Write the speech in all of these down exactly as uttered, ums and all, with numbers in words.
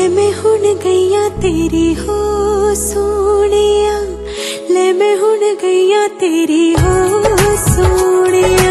ले मैं हुण गईया तेरी हो सोनिया, ले मैं हुण गईया तेरी हो सोनिया।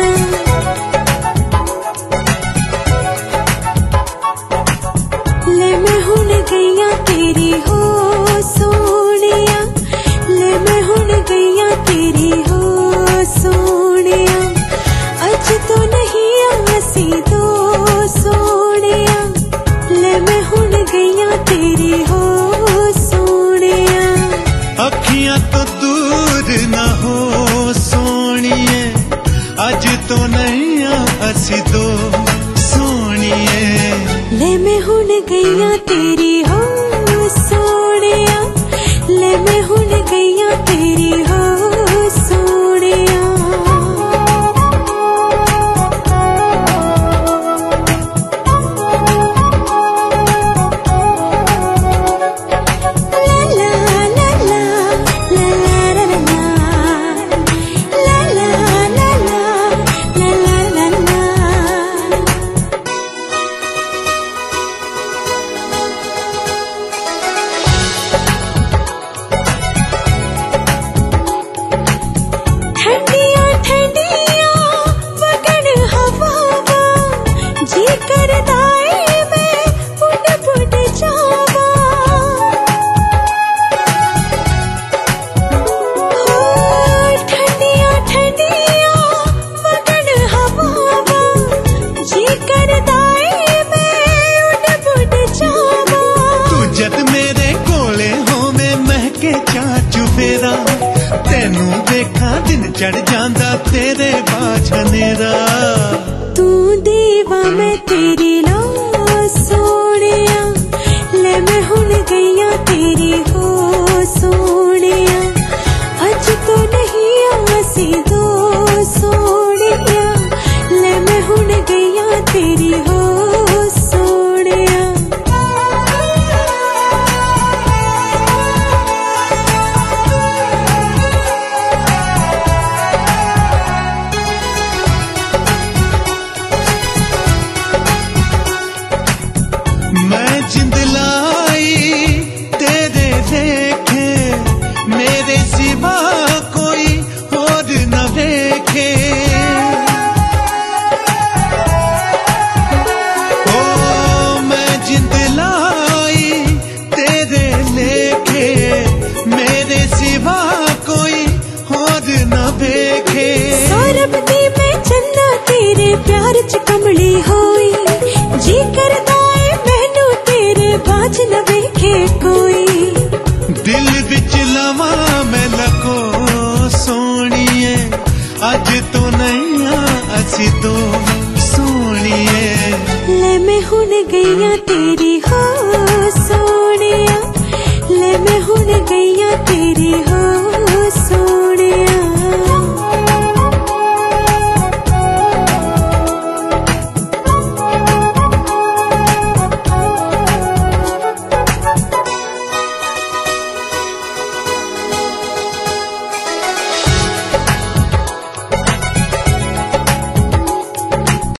ले मैं हुण गईया तेरी हो सोनिया, ले मैं हुण गईया तेरी हो सोनिया। अज तो नहीं आसी दो सोनिया, ले मैं हुण गईया तेरी हो सोनिया। अखियां तो दूर ना हो सोनिए, अज तो नहीं आसी दो सोनिए। ले मैं हुण गईया तेरी हो सोनिया, ले मैं हुण गईया तेरी हो सोनिया। तेनू देखा दिन चढ़ जांदा तेरे बाझनेरा। तू दीवा मैं तेरी लो सोनिया, ले मैं हुण गईया तेरी हो सोनिया। अज तो नहीं आसी दो सोनिया, ले मैं हुण गईया तेरी हो सोनिया। मैं जिंद लाई तेरे देखे, मेरे सिवा कोई और न देखे। ओ मैं जिंद लाई तेरे लेखे, मेरे सिवा कोई और न देखे। सौरभ दी मैं चंदा तेरे प्यार च कमली होई, जी करदा बाज न वेखे कोई। दिल विच लवा मैं लको सोनिए, अज तो नहीं असी दो सोनिए। ले मैं हुण गईया तेरी हो सोनिया, ले मैं हुण गईया तेरी हो